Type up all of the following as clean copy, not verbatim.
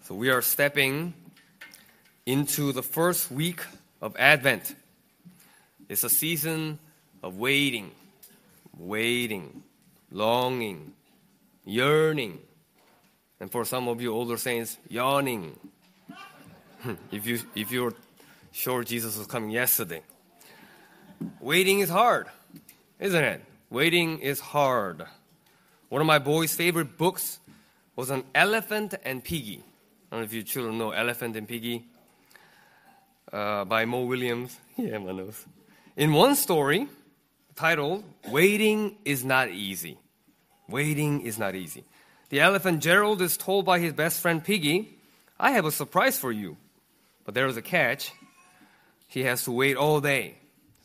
So we are stepping into the first week of Advent. It's a season of waiting, longing, yearning, and for some of you older saints, yawning. if you're sure Jesus was coming yesterday. Waiting is hard, isn't it? Waiting is hard. One of my boys' favorite books was on Elephant and Piggy. I don't know if you children know Elephant and Piggy by Mo Williams. Yeah, my nose. In one story titled, Waiting is Not Easy. Waiting is not easy. The elephant Gerald is told by his best friend Piggy, I have a surprise for you. But there is a catch. He has to wait all day.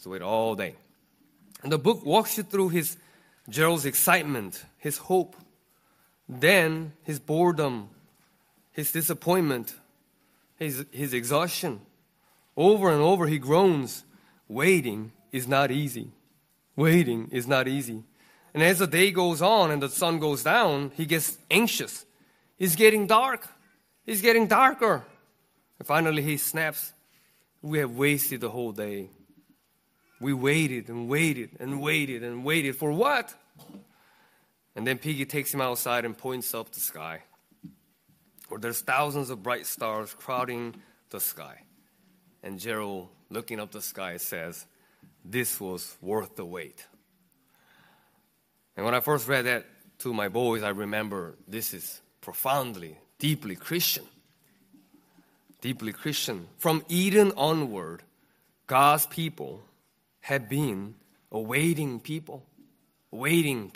And the book walks you through Gerald's excitement, his hope, then his boredom, his disappointment, his exhaustion. Over and over he groans, waiting is not easy. Waiting is not easy. And as the day goes on and the sun goes down, he gets anxious. It's getting dark. It's getting darker. And finally he snaps. We have wasted the whole day. We waited and waited and waited and waited for what? And then Piggy takes him outside and points up the sky, where there's thousands of bright stars crowding the sky. And Gerald, looking up the sky, says, this was worth the wait. And when I first read that to my boys, I remember this is profoundly, deeply Christian. Deeply Christian. From Eden onward, God's people have been a waiting people. Waiting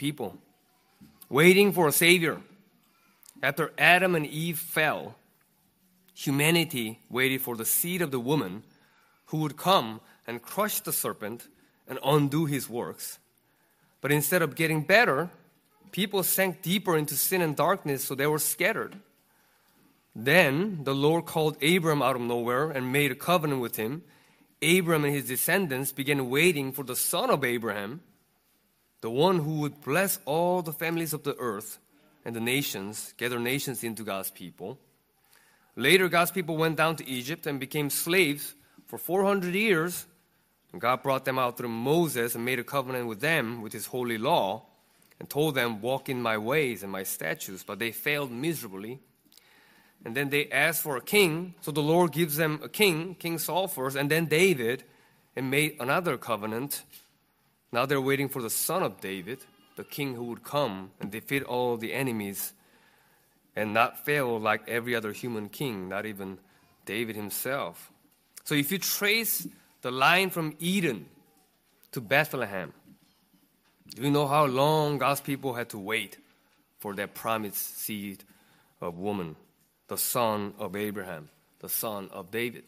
for a Savior. After Adam and Eve fell, humanity waited for the seed of the woman who would come and crush the serpent and undo his works. But instead of getting better, people sank deeper into sin and darkness, so they were scattered. Then the Lord called Abram out of nowhere and made a covenant with him. Abram and his descendants began waiting for the son of Abraham, the one who would bless all the families of the earth and the nations, gather nations into God's people. Later, God's people went down to Egypt and became slaves for 400 years. And God brought them out through Moses and made a covenant with them with his holy law and told them, walk in my ways and my statutes. But they failed miserably. And then they asked for a king. So the Lord gives them a king, King Saul first, and then David, and made another covenant. Now they're waiting for the son of David, the king who would come and defeat all the enemies and not fail like every other human king, not even David himself. So if you trace the line from Eden to Bethlehem, do you know how long God's people had to wait for that promised seed of woman, the son of Abraham, the son of David?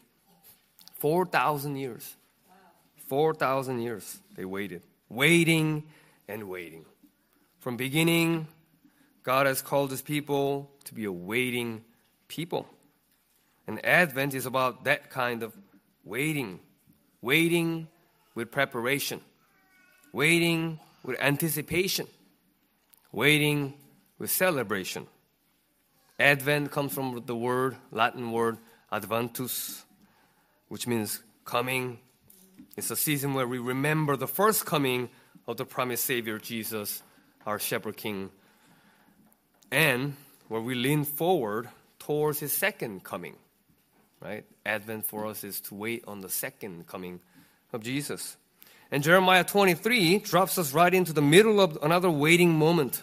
4,000 years. 4,000 years they waited. Waiting and waiting. From beginning, God has called his people to be a waiting people. And Advent is about that kind of waiting. Waiting with preparation. Waiting with anticipation. Waiting with celebration. Advent comes from the Latin word adventus, which means coming. It's a season where we remember the first coming of the promised Savior, Jesus, our Shepherd King, and where we lean forward towards his second coming, right? Advent for us is to wait on the second coming of Jesus. And Jeremiah 23 drops us right into the middle of another waiting moment.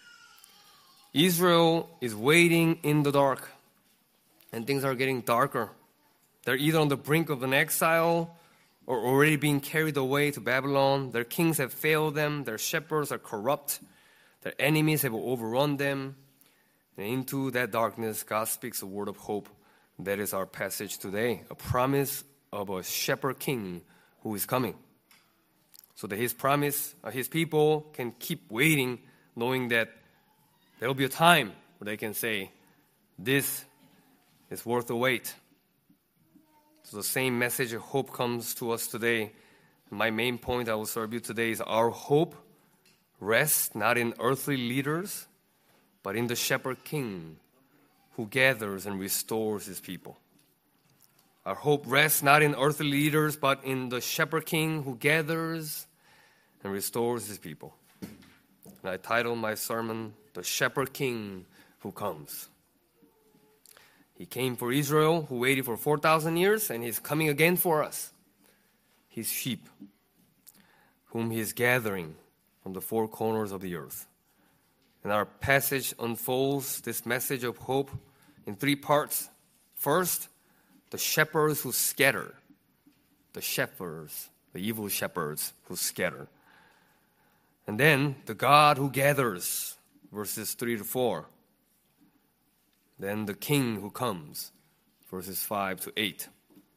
Israel is waiting in the dark, and things are getting darker. They're either on the brink of an exile or already being carried away to Babylon. Their kings have failed them. Their shepherds are corrupt. Their enemies have overrun them. And into that darkness, God speaks a word of hope. That is our passage today, a promise of a shepherd king who is coming. So that his people can keep waiting, knowing that there will be a time where they can say, this is worth the wait. So the same message of hope comes to us today. My main point I will serve you today is our hope rests not in earthly leaders, but in the shepherd king who gathers and restores his people. Our hope rests not in earthly leaders, but in the shepherd king who gathers and restores his people. And I titled my sermon, The Shepherd King Who Comes. He came for Israel, who waited for 4,000 years, and he's coming again for us, his sheep, whom he is gathering from the four corners of the earth. And our passage unfolds this message of hope in three parts. First, the shepherds who scatter. The shepherds, the evil shepherds who scatter. And then the God who gathers, verses 3 to 4. Then the king who comes, verses 5 to 8.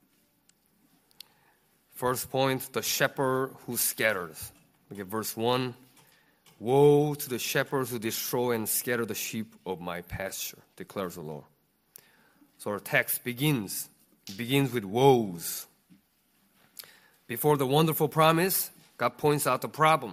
First point, the shepherd who scatters. Look at verse 1. Woe to the shepherds who destroy and scatter the sheep of my pasture, declares the Lord. So our text begins with woes. Before the wonderful promise, God points out the problem.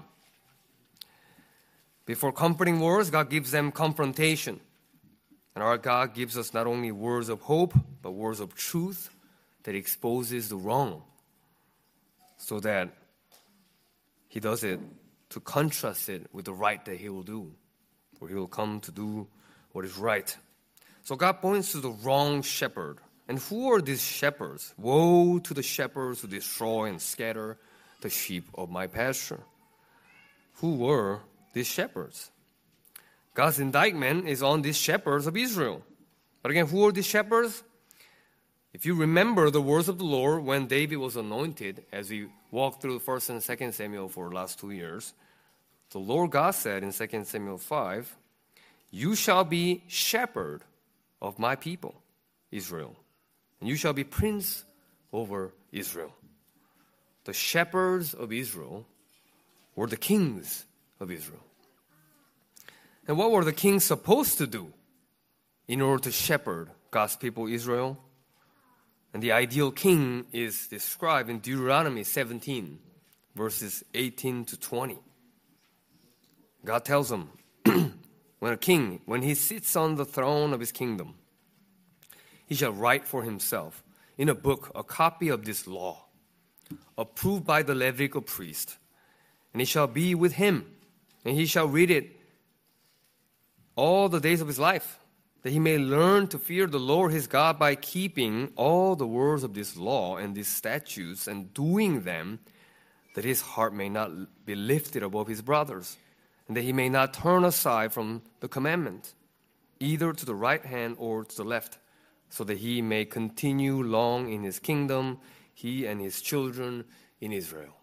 Before comforting words, God gives them confrontation. And our God gives us not only words of hope, but words of truth that exposes the wrong, so that he does it to contrast it with the right that he will do, or he will come to do what is right. So God points to the wrong shepherd. And who are these shepherds? Woe to the shepherds who destroy and scatter the sheep of my pasture. Who were these shepherds? God's indictment is on these shepherds of Israel. But again, who are these shepherds? If you remember the words of the Lord when David was anointed, as we walked through 1st and 2nd Samuel for the last 2 years, the Lord God said in 2 Samuel 5, "You shall be shepherd of my people, Israel, and you shall be prince over Israel." The shepherds of Israel were the kings of Israel. And what were the kings supposed to do in order to shepherd God's people, Israel? And the ideal king is described in Deuteronomy 17, verses 18 to 20. God tells them, when he sits on the throne of his kingdom, he shall write for himself in a book a copy of this law, approved by the Levitical priest, and it shall be with him, and he shall read it all the days of his life, that he may learn to fear the Lord his God by keeping all the words of this law and these statutes and doing them, that his heart may not be lifted above his brothers, and that he may not turn aside from the commandment, either to the right hand or to the left, so that he may continue long in his kingdom, he and his children in Israel.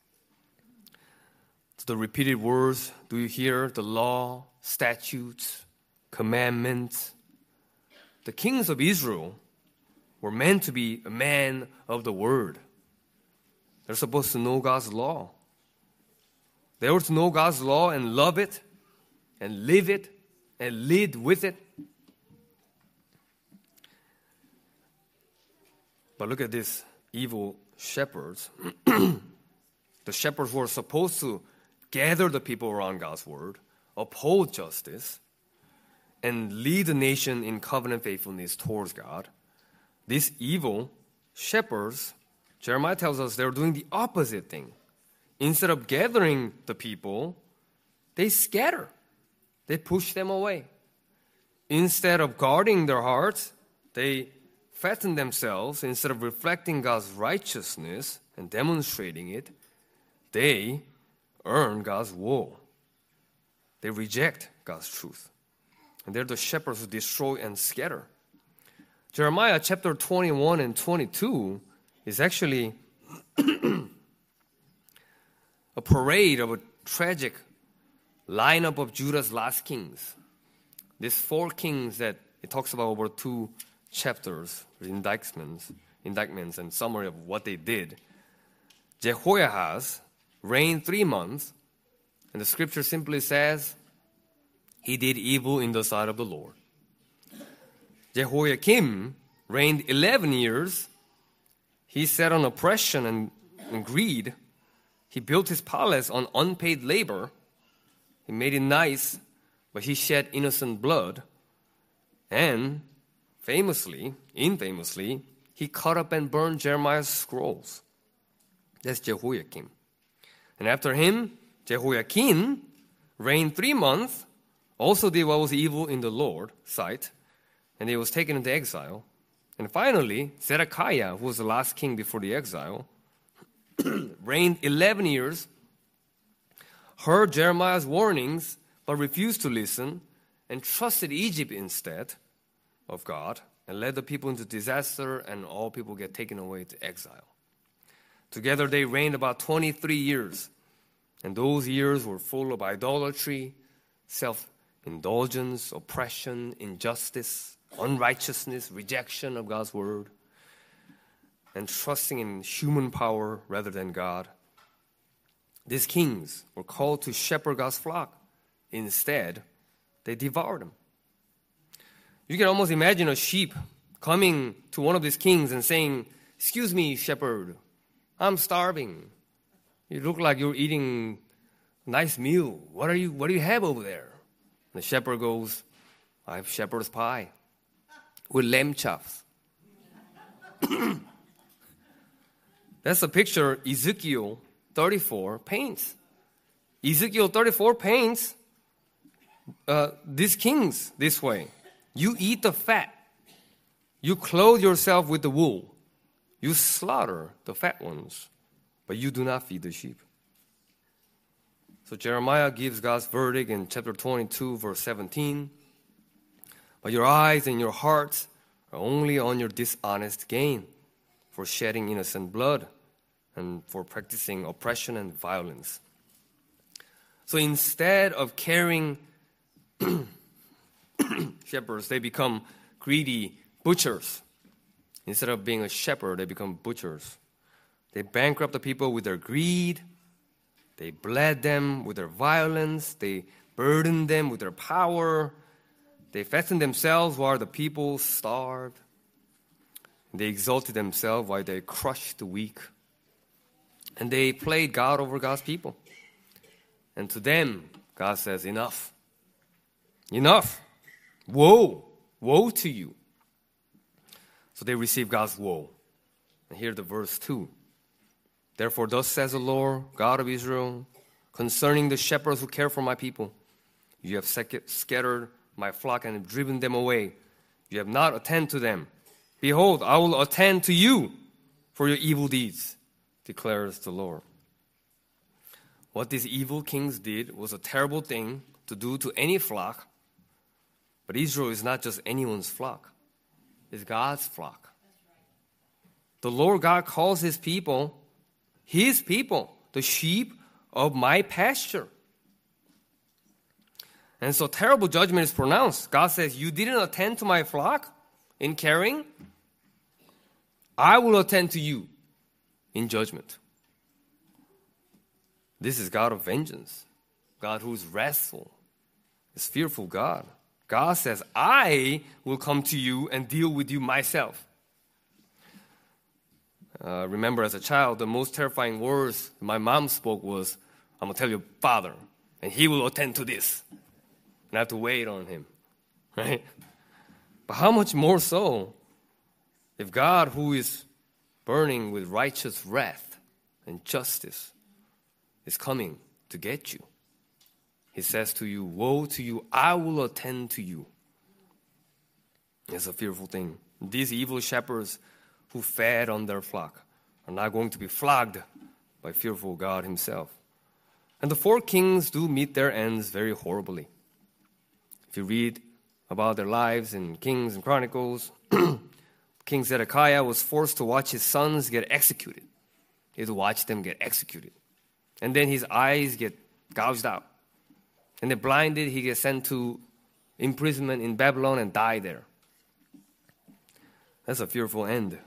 To the repeated words, do you hear the law, statutes, commandments? The kings of Israel were meant to be a man of the word. They're supposed to know God's law. They were to know God's law and love it and live it and lead with it. But look at these evil shepherds. The shepherds were supposed to gather the people around God's word, uphold justice, and lead the nation in covenant faithfulness towards God. These evil shepherds, Jeremiah tells us, they're doing the opposite thing. Instead of gathering the people, they scatter. They push them away. Instead of guarding their hearts, they fatten themselves. Instead of reflecting God's righteousness and demonstrating it, they earn God's woe. They reject God's truth. And they're the shepherds who destroy and scatter. Jeremiah chapter 21 and 22 is actually a parade of a tragic lineup of Judah's last kings. These 4 kings that it talks about over 2 chapters, indictments and summary of what they did. Jehoahaz reigned 3 months, and the scripture simply says, he did evil in the sight of the Lord. Jehoiakim reigned 11 years. He sat on oppression and greed. He built his palace on unpaid labor. He made it nice, but he shed innocent blood. And infamously, he cut up and burned Jeremiah's scrolls. That's Jehoiakim. And after him, Jehoiakim reigned 3 months, also did what was evil in the Lord's sight, and he was taken into exile. And finally, Zedekiah, who was the last king before the exile, reigned 11 years, heard Jeremiah's warnings, but refused to listen, and trusted Egypt instead of God, and led the people into disaster, and all people get taken away to exile. Together they reigned about 23 years, and those years were full of idolatry, self-indulgence, oppression, injustice, unrighteousness, rejection of God's word, and trusting in human power rather than God. These kings were called to shepherd God's flock. Instead, they devoured them. You can almost imagine a sheep coming to one of these kings and saying, "Excuse me, shepherd, I'm starving. You look like you're eating a nice meal. What do you have over there?" And the shepherd goes, "I have shepherd's pie with lamb chops." That's a picture Ezekiel 34 paints. Ezekiel 34 paints these kings this way. You eat the fat. You clothe yourself with the wool. You slaughter the fat ones, but you do not feed the sheep. So Jeremiah gives God's verdict in chapter 22, verse 17. But your eyes and your hearts are only on your dishonest gain, for shedding innocent blood and for practicing oppression and violence. So instead of caring shepherds, they become greedy butchers. Instead of being a shepherd, they become butchers. They bankrupt the people with their greed. They bled them with their violence. They burdened them with their power. They fattened themselves while the people starved. They exalted themselves while they crushed the weak. And they played God over God's people. And to them, God says, enough. Enough. Woe. Woe to you. So they receive God's woe. And here the verse 2. Therefore, thus says the Lord, God of Israel, concerning the shepherds who care for my people, you have scattered my flock and have driven them away. You have not attended to them. Behold, I will attend to you for your evil deeds, declares the Lord. What these evil kings did was a terrible thing to do to any flock. But Israel is not just anyone's flock. It's God's flock. The Lord God calls his people, the sheep of my pasture. And so terrible judgment is pronounced. God says, you didn't attend to my flock in caring. I will attend to you in judgment. This is God of vengeance. God who is wrathful. Is fearful God. God says, I will come to you and deal with you myself. Remember as a child, the most terrifying words my mom spoke was, I'm going to tell your father, and he will attend to this. And I have to wait on him, right? But how much more so if God, who is burning with righteous wrath and justice, is coming to get you. He says to you, woe to you, I will attend to you. It's a fearful thing. These evil shepherds who fed on their flock are not going to be flogged by fearful God himself. And the 4 kings do meet their ends very horribly. If you read about their lives in Kings and Chronicles, King Zedekiah was forced to watch his sons get executed. He had to watch them get executed. And then his eyes get gouged out. And then blinded, he gets sent to imprisonment in Babylon and die there. That's a fearful end.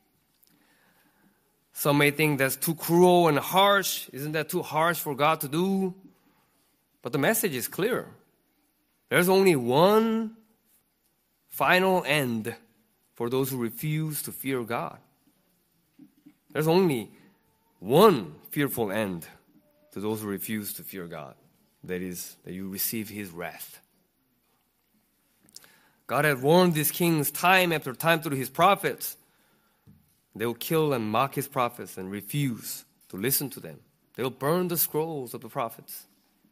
Some may think that's too cruel and harsh. Isn't that too harsh for God to do? But the message is clear. There's only one final end for those who refuse to fear God. There's only one fearful end to those who refuse to fear God. That is, that you receive his wrath. God had warned these kings time after time through his prophets. They will kill and mock his prophets and refuse to listen to them. They will burn the scrolls of the prophets.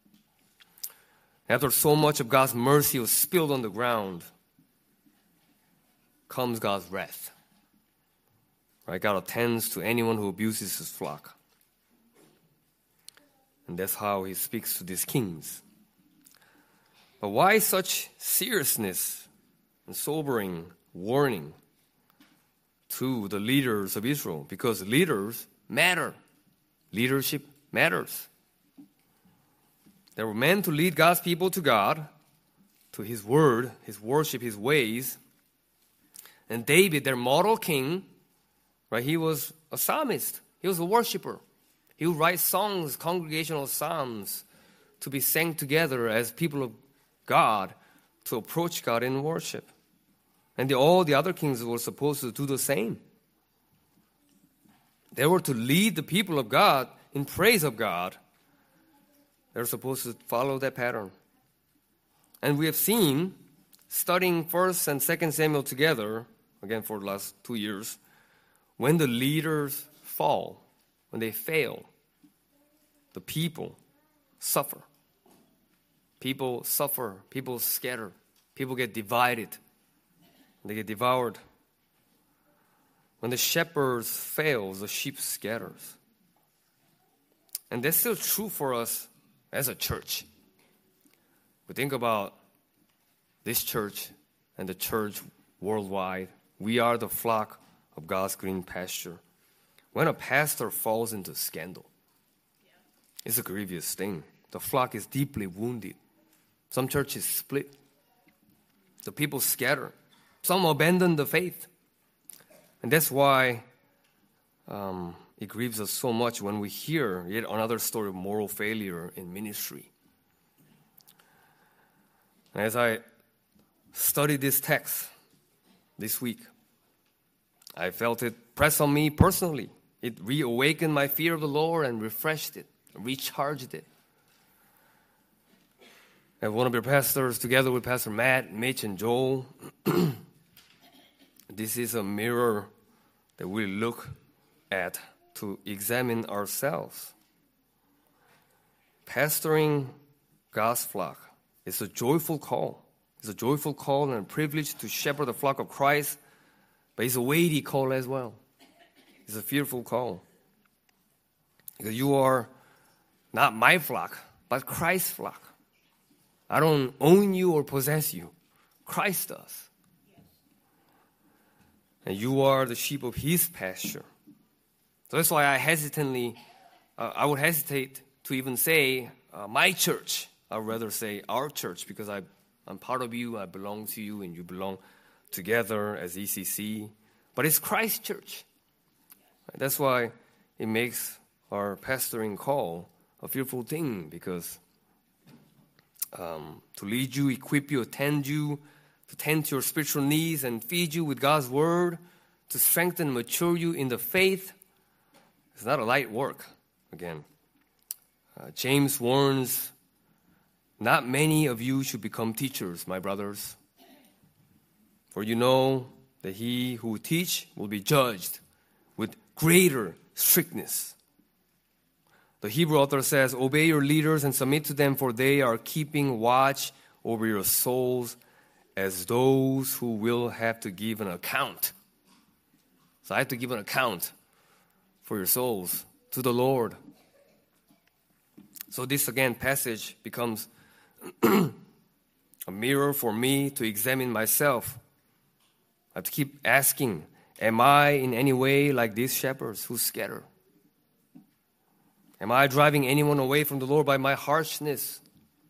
After so much of God's mercy was spilled on the ground, comes God's wrath. Right? God attends to anyone who abuses his flock. And that's how he speaks to these kings. But why such seriousness and sobering warning to the leaders of Israel? Because leaders matter. Leadership matters. They were meant to lead God's people to God, to his word, his worship, his ways. And David, their model king, right, he was a psalmist. He was a worshiper. He would write songs, congregational psalms, to be sang together as people of God, to approach God in worship. And all the other kings were supposed to do the same. They were to lead the people of God in praise of God. They're supposed to follow that pattern. And we have seen, studying 1st and 2nd Samuel together, again for the last 2 years, when the leaders fall, when they fail, the people suffer. People suffer. People scatter. People get divided. They get devoured. When the shepherds fail, the sheep scatters. And that's still true for us as a church. We think about this church and the church worldwide. We are the flock of God's green pasture. When a pastor falls into scandal, it's a grievous thing. The flock is deeply wounded. Some churches split. The people scatter. Some abandon the faith. And that's why it grieves us so much when we hear yet another story of moral failure in ministry. And as I studied this text this week, I felt it press on me personally. It reawakened my fear of the Lord and refreshed it, recharged it. And one of your pastors, together with Pastor Matt, Mitch, and Joel, this is a mirror that we look at to examine ourselves. Pastoring God's flock is a joyful call. It's a joyful call and a privilege to shepherd the flock of Christ, but it's a weighty call as well. It's a fearful call. Because you are not my flock, but Christ's flock. I don't own you or possess you. Christ does. And you are the sheep of his pasture. So that's why I would hesitate to even say my church. I would rather say our church, because I'm part of you, I belong to you, and you belong together as ECC. But it's Christ's church. That's why it makes our pastoring call a fearful thing, because to lead you, equip you, attend you, to tend to your spiritual needs and feed you with God's word, to strengthen and mature you in the faith, it's not a light work. Again, James warns, not many of you should become teachers, my brothers. For you know that he who teach will be judged with greater strictness. The Hebrew author says, obey your leaders and submit to them, for they are keeping watch over your souls as those who will have to give an account. So I have to give an account for your souls to the Lord. So this, again, passage becomes a mirror for me to examine myself. I have to keep asking, am I in any way like these shepherds who scatter? Am I driving anyone away from the Lord by my harshness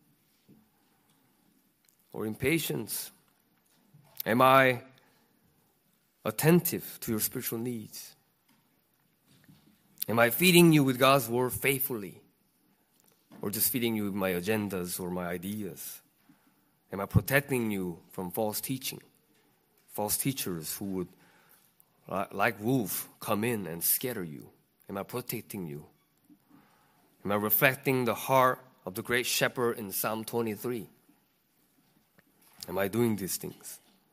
or impatience? Am I attentive to your spiritual needs? Am I feeding you with God's word faithfully? Or just feeding you with my agendas or my ideas? Am I protecting you from false teaching? False teachers who would, like wolves, come in and scatter you. Am I protecting you? Am I reflecting the heart of the great shepherd in Psalm 23? Am I doing these things?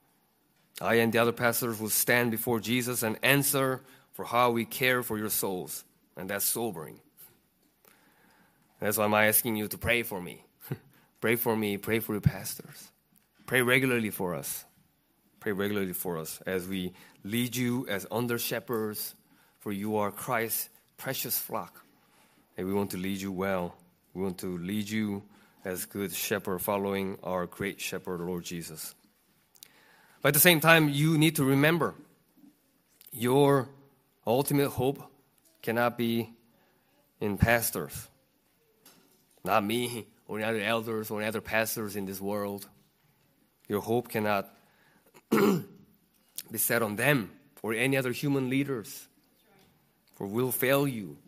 I and the other pastors will stand before Jesus and answer for how we care for your souls. And that's sobering. That's why I'm asking you to pray for me. Pray for me, pray for your pastors. Pray regularly for us. Pray regularly for us as we lead you as under-shepherds, for you are Christ's precious flock. And we want to lead you well. We want to lead you as good shepherd following our great shepherd, Lord Jesus. But at the same time, you need to remember your ultimate hope cannot be in pastors. Not me or any other elders or any other pastors in this world. Your hope cannot be set on them or any other human leaders. For we'll fail you.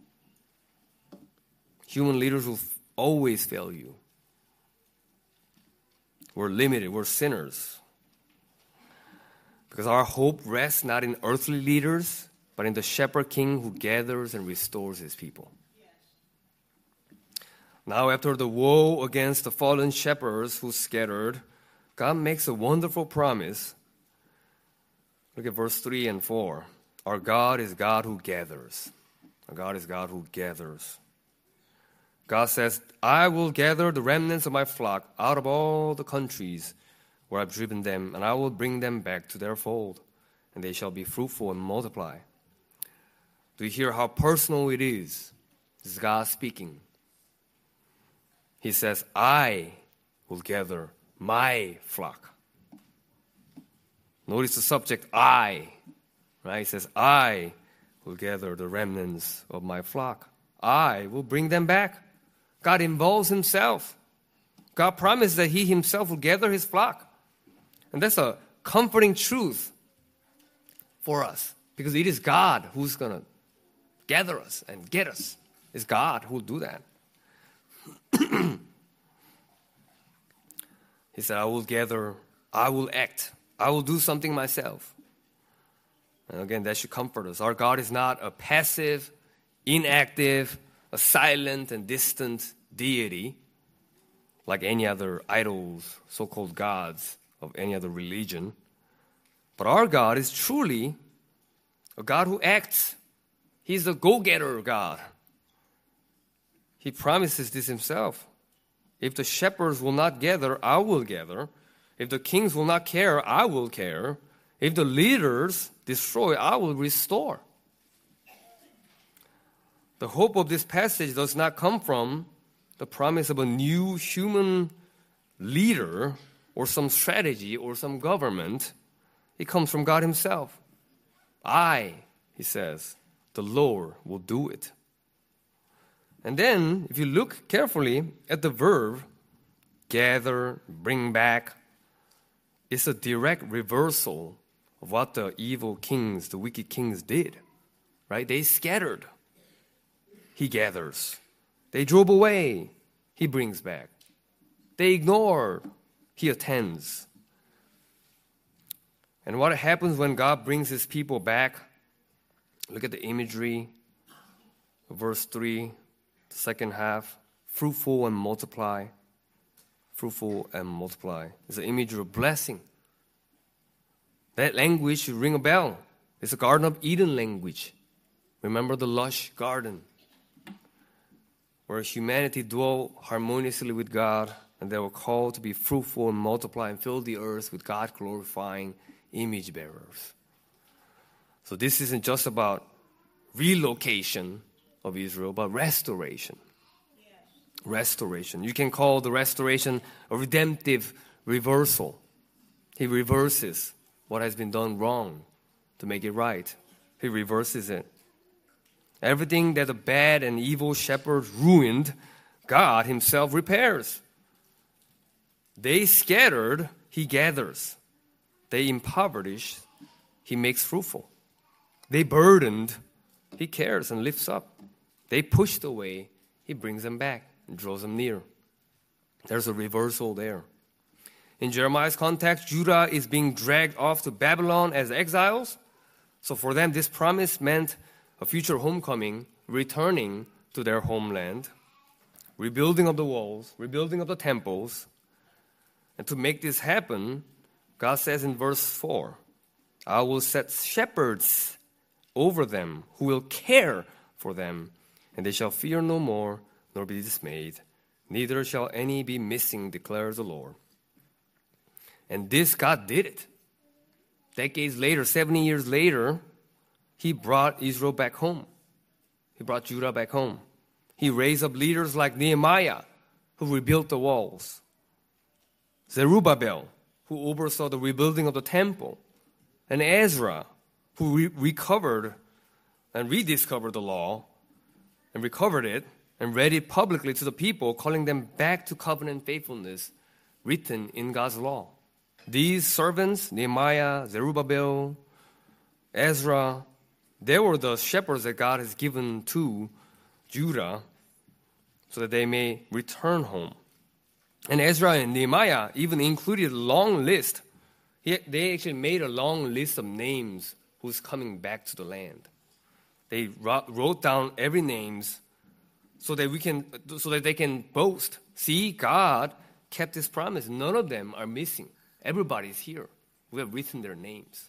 Human leaders will always fail you. We're limited. We're sinners. Because our hope rests not in earthly leaders, but in the shepherd king who gathers and restores his people. Now, after the woe against the fallen shepherds who scattered, God makes a wonderful promise. Look at verse 3 and 4. Our God is God who gathers. Our God is God who gathers. God says, I will gather the remnants of my flock out of all the countries where I've driven them, and I will bring them back to their fold, and they shall be fruitful and multiply. Do you hear how personal it is? This is God speaking. He says, I will gather my flock. Notice the subject, I. Right? He says, I will gather the remnants of my flock. I will bring them back. God involves himself. God promised that he himself will gather his flock. And that's a comforting truth for us. Because it is God who's going to gather us and get us. It's God who will do that. He said, I will gather, I will act, I will do something myself. And again, that should comfort us. Our God is not a passive, inactive, a silent and distant deity like any other idols, so-called gods of any other religion. But our God is truly a God who acts. He's a go-getter God. He promises this himself. If the shepherds will not gather, I will gather. If the kings will not care, I will care. If the leaders destroy, I will restore. The hope of this passage does not come from the promise of a new human leader or some strategy or some government. It comes from God himself. I, he says, the Lord will do it. And then, if you look carefully at the verb, gather, bring back, it's a direct reversal of what the evil kings, the wicked kings did. Right? They scattered. He gathers. They drove away. He brings back. They ignored. He attends. And what happens when God brings his people back? Look at the imagery. Verse 3, the second half. Fruitful and multiply. Fruitful and multiply. It's an image of blessing. That language should ring a bell. It's a Garden of Eden language. Remember the lush garden where humanity dwelt harmoniously with God, and they were called to be fruitful and multiply and fill the earth with God-glorifying image bearers. So this isn't just about relocation of Israel, but restoration. Yes. Restoration. You can call the restoration a redemptive reversal. He reverses what has been done wrong to make it right. He reverses it. Everything that the bad and evil shepherds ruined, God himself repairs. They scattered, he gathers. They impoverished, he makes fruitful. They burdened, he cares and lifts up. They pushed away, he brings them back and draws them near. There's a reversal there. In Jeremiah's context, Judah is being dragged off to Babylon as exiles. So for them, this promise meant a future homecoming, returning to their homeland, rebuilding of the walls, rebuilding of the temples. And to make this happen, God says in verse 4, I will set shepherds over them who will care for them, and they shall fear no more, nor be dismayed. Neither shall any be missing, declares the Lord. And this God did it. Decades later, 70 years later, He brought Israel back home. He brought Judah back home. He raised up leaders like Nehemiah, who rebuilt the walls. Zerubbabel, who oversaw the rebuilding of the temple. And Ezra, who recovered and rediscovered the law and recovered it and read it publicly to the people, calling them back to covenant faithfulness written in God's law. These servants, Nehemiah, Zerubbabel, Ezra, they were the shepherds that God has given to Judah so that they may return home. And Ezra and Nehemiah even included a long list. They actually made a long list of names who's coming back to the land. They wrote down every names so that they can boast. See, God kept His promise. None of them are missing. Everybody's here. We have written their names.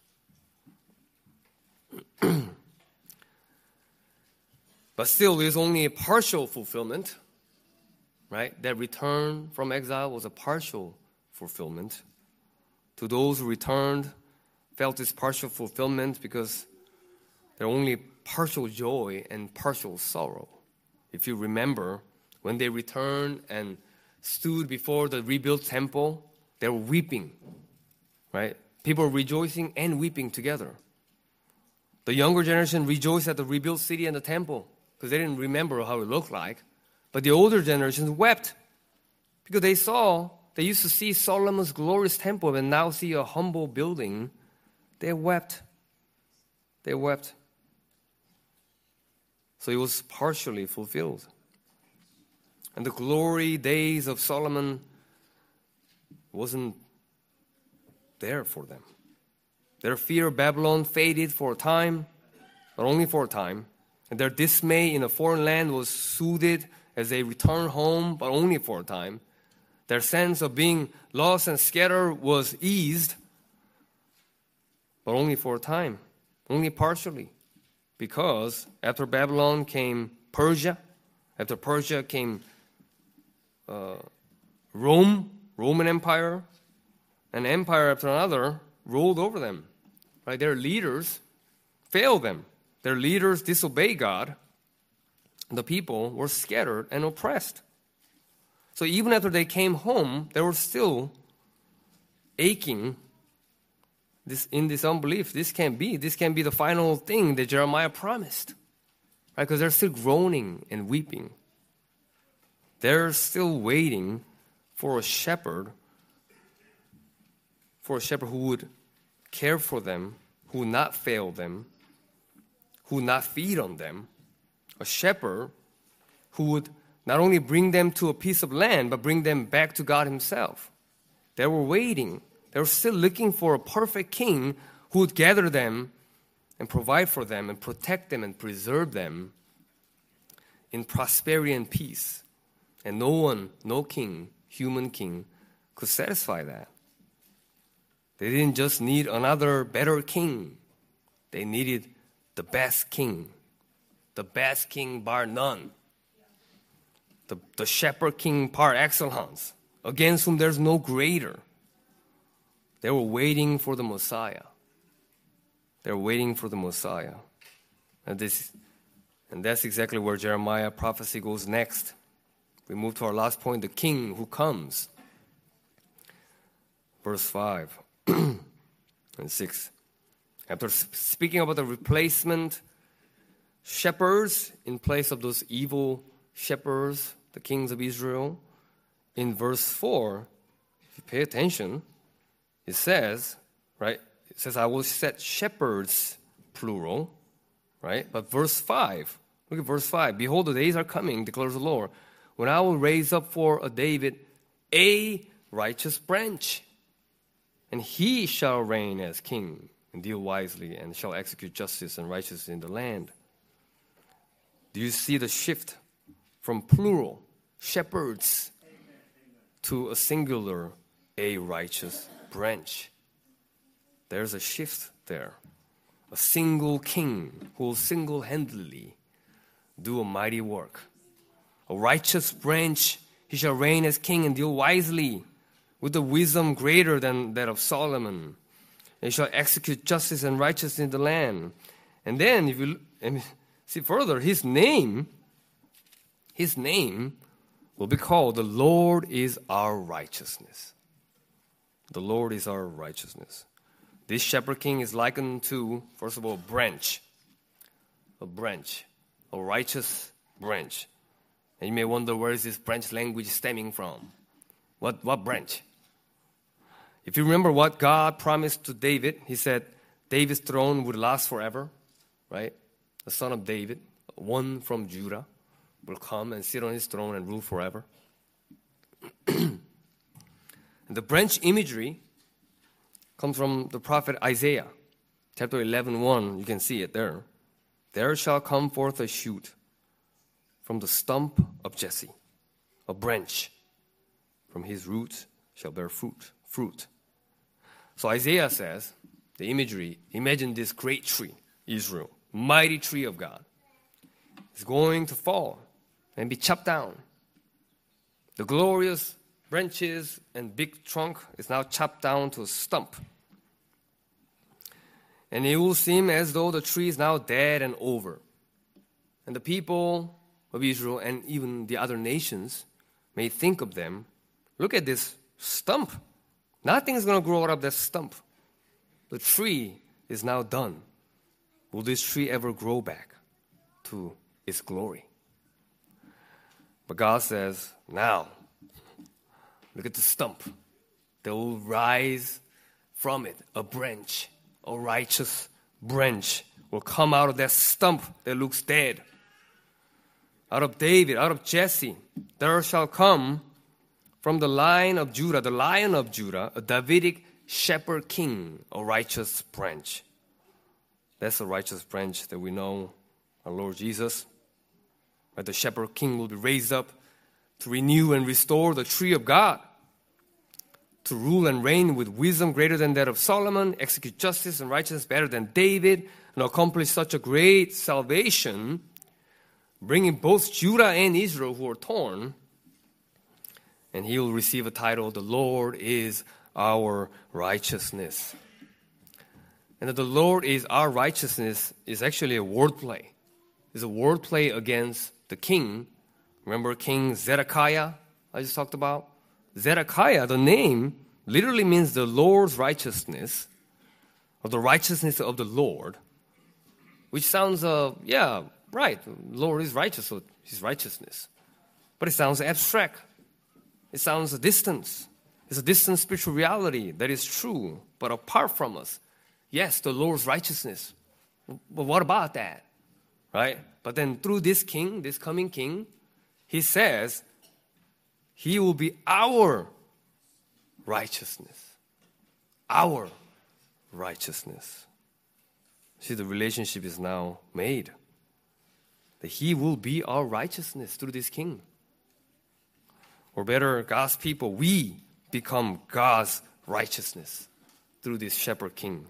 But still, it is only a partial fulfillment, right? That return from exile was a partial fulfillment. To those who returned, felt this partial fulfillment because they're only partial joy and partial sorrow. If you remember, when they returned and stood before the rebuilt temple, they were weeping, right? People were rejoicing and weeping together. The younger generation rejoiced at the rebuilt city and the temple because they didn't remember how it looked like. But the older generation wept because they used to see Solomon's glorious temple and now see a humble building. They wept. They wept. So it was partially fulfilled. And the glory days of Solomon wasn't there for them. Their fear of Babylon faded for a time, but only for a time. And their dismay in a foreign land was soothed as they returned home, but only for a time. Their sense of being lost and scattered was eased, but only for a time, only partially. Because after Babylon came Persia, after Persia came Roman Empire, an empire after another ruled over them. Right? Their leaders failed them. Their leaders disobeyed God. The people were scattered and oppressed. So even after they came home, they were still aching in this unbelief. This can't be the final thing that Jeremiah promised. Right? Because they're still groaning and weeping. They're still waiting for a shepherd who would care for them, who would not fail them, who would not feed on them. A shepherd who would not only bring them to a piece of land, but bring them back to God Himself. They were waiting. They were still looking for a perfect king who would gather them and provide for them and protect them and preserve them in prosperity and peace. And no king, human king, could satisfy that. They didn't just need another better king. They needed the best king bar none. The shepherd king par excellence, against whom there's no greater. They were waiting for the Messiah. They're waiting for the Messiah. And that's exactly where Jeremiah prophecy goes next. We move to our last point, the king who comes. Verse 5 and 6. After speaking about the replacement shepherds in place of those evil shepherds, the kings of Israel, in verse 4, if you pay attention, it says, right? It says, I will set shepherds, plural, right? But verse 5, look at verse 5. Behold, the days are coming, declares the Lord, when I will raise up for David a righteous branch, and he shall reign as king and deal wisely and shall execute justice and righteousness in the land. Do you see the shift from plural, shepherds, to a singular, a righteous branch? There's a shift there. A single king who will single-handedly do a mighty work. A righteous branch, he shall reign as king and deal wisely with the wisdom greater than that of Solomon. He shall execute justice and righteousness in the land. And then, if you see further, his name will be called the Lord is our righteousness. The Lord is our righteousness. This shepherd king is likened to, first of all, a branch, a righteous branch. And you may wonder, where is this branch language stemming from? What branch? If you remember what God promised to David, he said David's throne would last forever, right? The son of David, one from Judah, will come and sit on his throne and rule forever. And the branch imagery comes from the prophet Isaiah, chapter 11:1. You can see it there. There shall come forth a shoot from the stump of Jesse, a branch from his roots shall bear fruit. So Isaiah says, the imagery, imagine this great tree, Israel, mighty tree of God, is going to fall and be chopped down. The glorious branches and big trunk is now chopped down to a stump. And it will seem as though the tree is now dead and over. And the people of Israel and even the other nations may think of them, look at this stump. Nothing is going to grow out of that stump. The tree is now done. Will this tree ever grow back to its glory? But God says, now, look at the stump. There will rise from it a branch, a righteous branch will come out of that stump that looks dead. Out of David, out of Jesse, there shall come from the line of Judah, the Lion of Judah, a Davidic shepherd king, a righteous branch. That's the righteous branch that we know, our Lord Jesus. But the shepherd king will be raised up to renew and restore the tree of God, to rule and reign with wisdom greater than that of Solomon, execute justice and righteousness better than David, and accomplish such a great salvation, bringing both Judah and Israel who are torn. And he will receive a title, the Lord is our righteousness. And that the Lord is our righteousness is actually a wordplay. It's a wordplay against the king. Remember King Zedekiah I just talked about? Zedekiah, the name, literally means the Lord's righteousness, or the righteousness of the Lord, which sounds, right. The Lord is righteous, so his righteousness. But it sounds abstract. It sounds distant. It's a distant spiritual reality that is true, but apart from us. Yes, the Lord's righteousness. But what about that? Right? But then through this king, this coming king, he says, he will be our righteousness. Our righteousness. See, the relationship is now made. That he will be our righteousness through this king. Or better, God's people, we become God's righteousness through this shepherd king.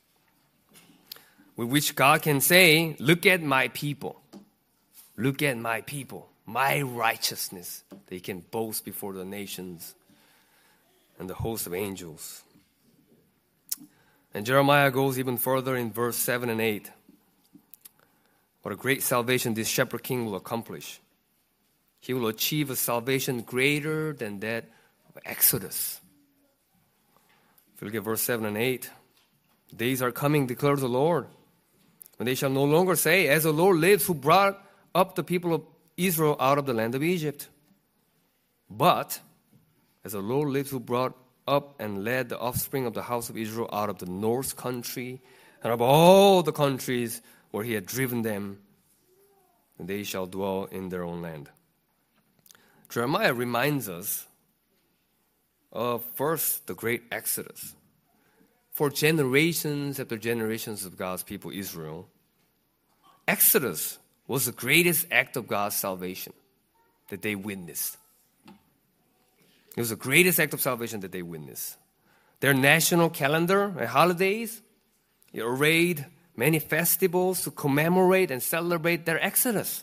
With which God can say, look at my people. Look at my people. My righteousness. They can boast before the nations and the host of angels. And Jeremiah goes even further in verse 7 and 8. What a great salvation this shepherd king will accomplish. He will achieve a salvation greater than that of Exodus. If you look at verse 7 and 8, days are coming, declares the Lord, when they shall no longer say, as the Lord lives who brought up the people of Israel out of the land of Egypt. But, as the Lord lives who brought up and led the offspring of the house of Israel out of the north country and of all the countries where he had driven them, and they shall dwell in their own land. Jeremiah reminds us of first the great Exodus. For generations after generations of God's people, Israel, Exodus was the greatest act of God's salvation that they witnessed. It was the greatest act of salvation that they witnessed. Their national calendar and holidays, arrayed many festivals to commemorate and celebrate their exodus.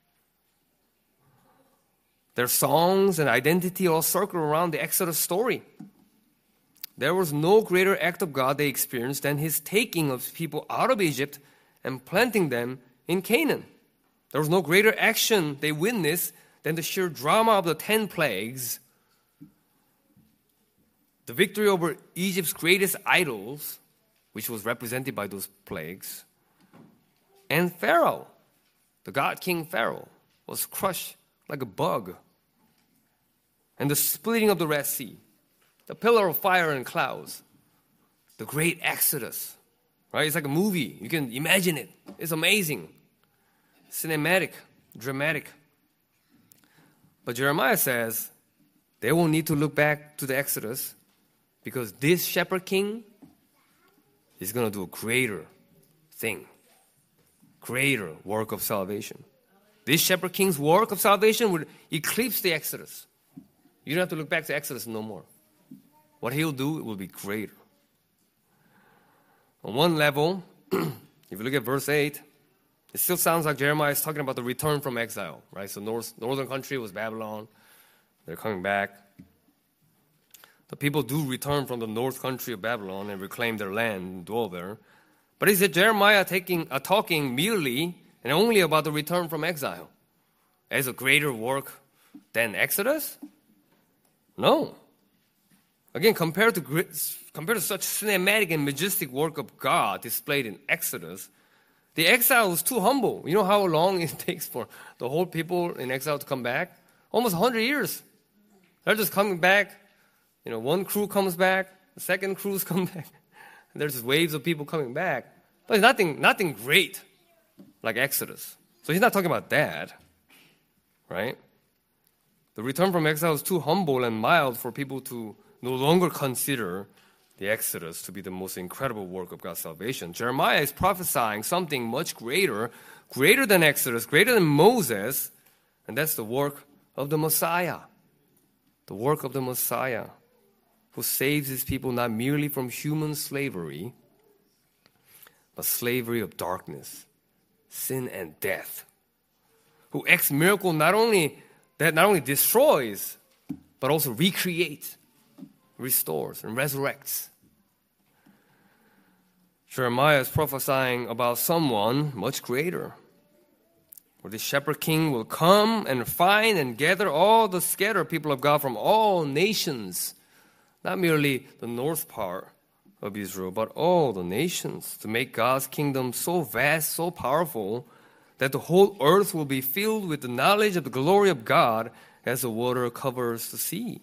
Their songs and identity all circle around the Exodus story. There was no greater act of God they experienced than his taking of people out of Egypt and planting them in Canaan. There was no greater action they witnessed than the sheer drama of the 10 plagues, the victory over Egypt's greatest idols, which was represented by those plagues, and Pharaoh, the God King Pharaoh, was crushed like a bug. And the splitting of the Red Sea, the pillar of fire and clouds, the great Exodus, right? It's like a movie. You can imagine it. It's amazing, cinematic, dramatic. But Jeremiah says they won't need to look back to the Exodus because this shepherd king is going to do a greater thing, greater work of salvation. This shepherd king's work of salvation would eclipse the Exodus. You don't have to look back to Exodus no more. What he'll do will be greater. On one level, if you look at verse 8, it still sounds like Jeremiah is talking about the return from exile, right? So northern country was Babylon. They're coming back. The people do return from the north country of Babylon and reclaim their land and dwell there. But is it Jeremiah talking merely and only about the return from exile as a greater work than Exodus? No. Again, compared to such cinematic and majestic work of God displayed in Exodus, the exile was too humble. You know how long it takes for the whole people in exile to come back? Almost 100 years. They're just coming back. You know, one crew comes back, the second crews come back. And there's just waves of people coming back. But it's nothing great like Exodus. So he's not talking about that, right? The return from exile is too humble and mild for people to no longer consider the Exodus to be the most incredible work of God's salvation. Jeremiah is prophesying something much greater than Exodus, greater than Moses, and that's the work of the Messiah. The work of the Messiah, who saves his people not merely from human slavery, but slavery of darkness, sin, and death. Who acts miracle not only destroys, but also recreates, restores, and resurrects. Jeremiah is prophesying about someone much greater, where the shepherd king will come and find and gather all the scattered people of God from all nations, not merely the north part of Israel, but all the nations, to make God's kingdom so vast, so powerful, that the whole earth will be filled with the knowledge of the glory of God as the water covers the sea.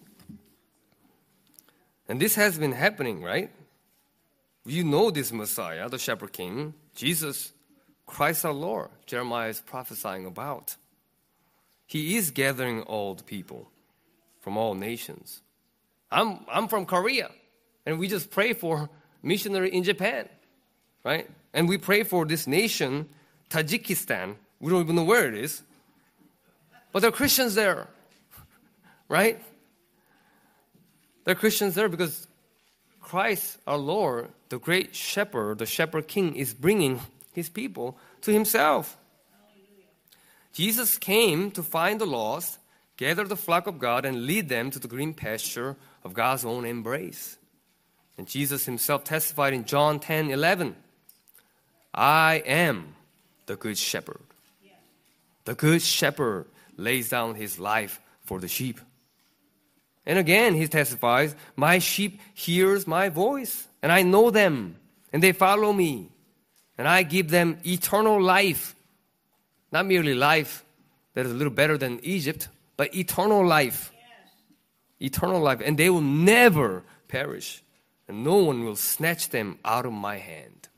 And this has been happening, right? You know this Messiah, the shepherd king, Jesus Christ our Lord, Jeremiah is prophesying about. He is gathering all the people from all nations. I'm from Korea, and we just pray for missionary in Japan, right? And we pray for this nation, Tajikistan. We don't even know where it is. But there are Christians there, right? There are Christians there because Christ, our Lord, the great shepherd, the shepherd king, is bringing his people to himself. Jesus came to find the lost, gather the flock of God, and lead them to the green pasture of God's own embrace. And Jesus himself testified in John 10:11, I am the good shepherd. The good shepherd lays down his life for the sheep. And again, he testifies, my sheep hears my voice, and I know them, and they follow me, and I give them eternal life. Not merely life that is a little better than Egypt, but eternal life. Yes. Eternal life. And they will never perish, and no one will snatch them out of my hand.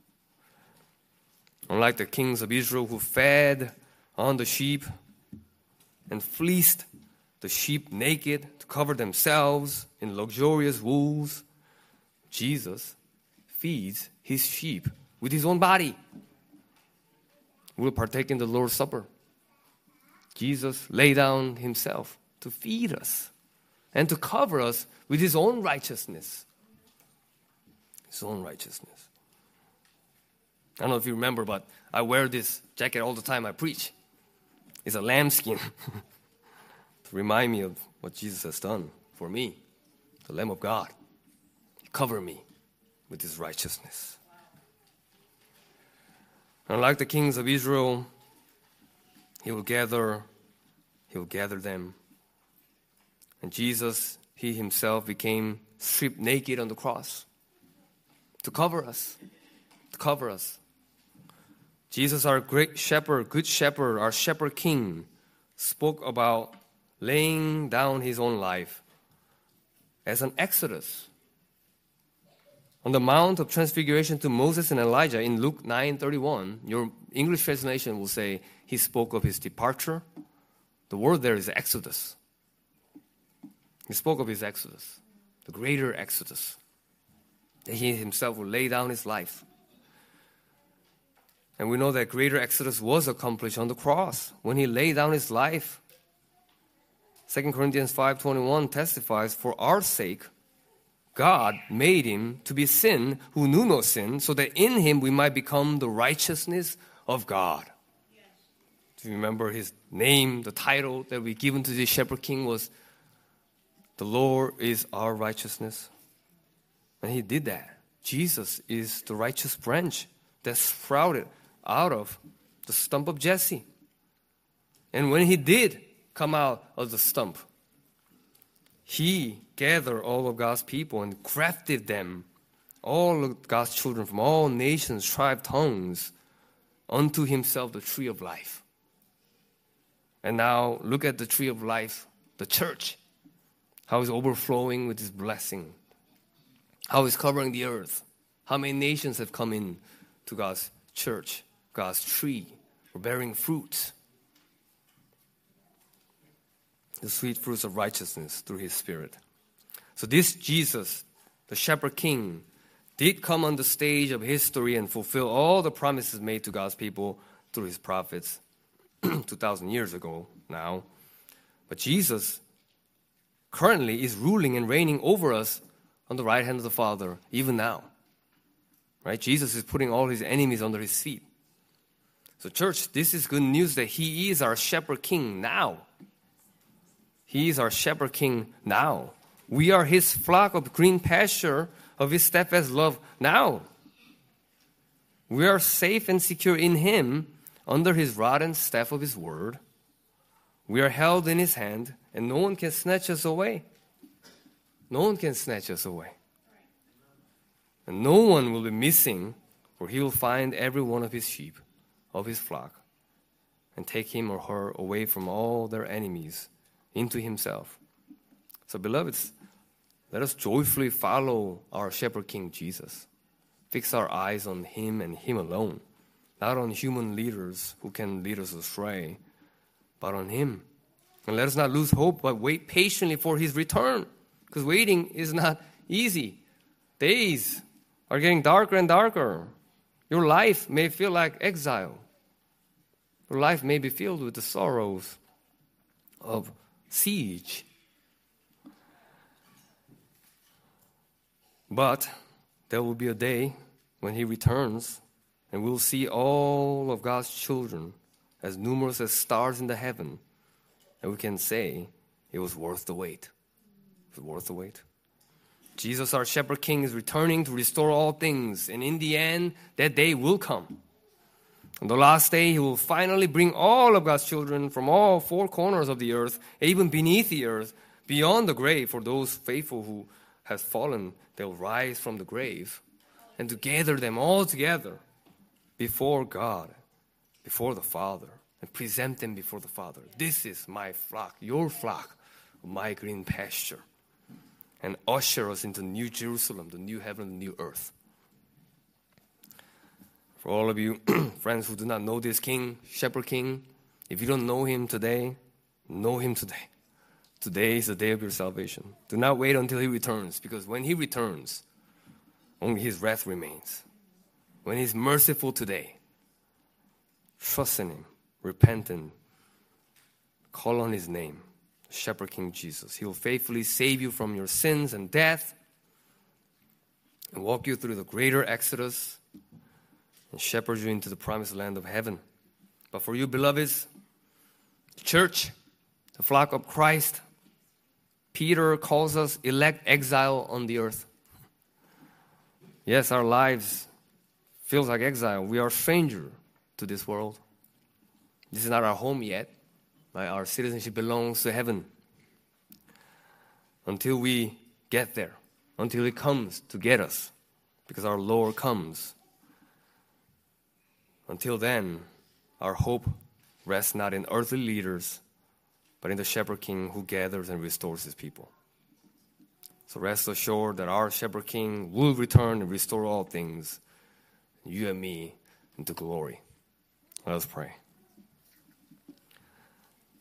Unlike the kings of Israel who fed on the sheep and fleeced the sheep naked to cover themselves in luxurious wools, Jesus feeds his sheep with his own body. We will partake in the Lord's Supper. Jesus laid down himself to feed us and to cover us with his own righteousness. His own righteousness. I don't know if you remember, but I wear this jacket all the time I preach. It's a lambskin to remind me of what Jesus has done for me, the Lamb of God. He covered me with his righteousness. And like the kings of Israel, he will gather them. And Jesus, he himself became stripped naked on the cross to cover us. Jesus, our great shepherd, good shepherd, our shepherd king, spoke about laying down his own life as an exodus. On the Mount of Transfiguration to Moses and Elijah in Luke 9:31, your English translation will say he spoke of his departure. The word there is exodus. He spoke of his exodus, the greater exodus, that he himself will lay down his life. And we know that greater exodus was accomplished on the cross when he laid down his life. 2 Corinthians 5:21 testifies, for our sake, God made him to be sin who knew no sin, so that in him we might become the righteousness of God. Yes. Do you remember his name, the title that we given to the shepherd king was, the Lord is our righteousness. And he did that. Jesus is the righteous branch that sprouted out of the stump of Jesse. And when he did come out of the stump, he gathered all of God's people and grafted them, all of God's children from all nations, tribes, tongues, unto himself the tree of life. And now look at the tree of life, the church, how it's overflowing with his blessing, how it's covering the earth, how many nations have come in to God's church, God's tree, for bearing fruit, the sweet fruits of righteousness through his Spirit. So this Jesus, the shepherd king, did come on the stage of history and fulfill all the promises made to God's people through his prophets 2,000 years ago now. But Jesus currently is ruling and reigning over us on the right hand of the Father, even now. Right? Jesus is putting all his enemies under his feet. So church, this is good news that he is our shepherd king now. He is our shepherd king now. We are his flock of green pasture of his steadfast love now. We are safe and secure in him under his rod and staff of his word. We are held in his hand and no one can snatch us away. No one can snatch us away. And no one will be missing, for he will find every one of his sheep, of his flock, and take him or her away from all their enemies into himself. So beloveds, let us joyfully follow our shepherd king Jesus. Fix our eyes on him and him alone, not on human leaders who can lead us astray, but on him. And let us not lose hope, but wait patiently for his return, because waiting is not easy. Days are getting darker and darker. Your life may feel like exile. Your life may be filled with the sorrows of siege. But there will be a day when he returns and we'll see all of God's children as numerous as stars in the heaven. And we can say it was worth the wait. It was worth the wait. Jesus, our shepherd king, is returning to restore all things. And in the end, that day will come. On the last day, he will finally bring all of God's children from all four corners of the earth, even beneath the earth, beyond the grave. For those faithful who have fallen, they'll rise from the grave. And to gather them all together before God, before the Father, and present them before the Father. This is my flock, your flock, my green pasture. And usher us into New Jerusalem, the new heaven, the new earth. For all of you friends who do not know this king, shepherd king, if you don't know him today, know him today. Today is the day of your salvation. Do not wait until he returns, because when he returns, only his wrath remains. When he's merciful today, trust in him, repent and call on his name, shepherd king Jesus. He will faithfully save you from your sins and death and walk you through the greater exodus and shepherd you into the promised land of heaven. But for you, beloveds, church, the flock of Christ, Peter calls us elect exile on the earth. Yes, our lives feels like exile. We are stranger to this world. This is not our home yet. Right? Our citizenship belongs to heaven. Until we get there, until He comes to get us, because our Lord comes. Until then, our hope rests not in earthly leaders, but in the Shepherd King who gathers and restores His people. So rest assured that our Shepherd King will return and restore all things, you and me, into glory. Let us pray.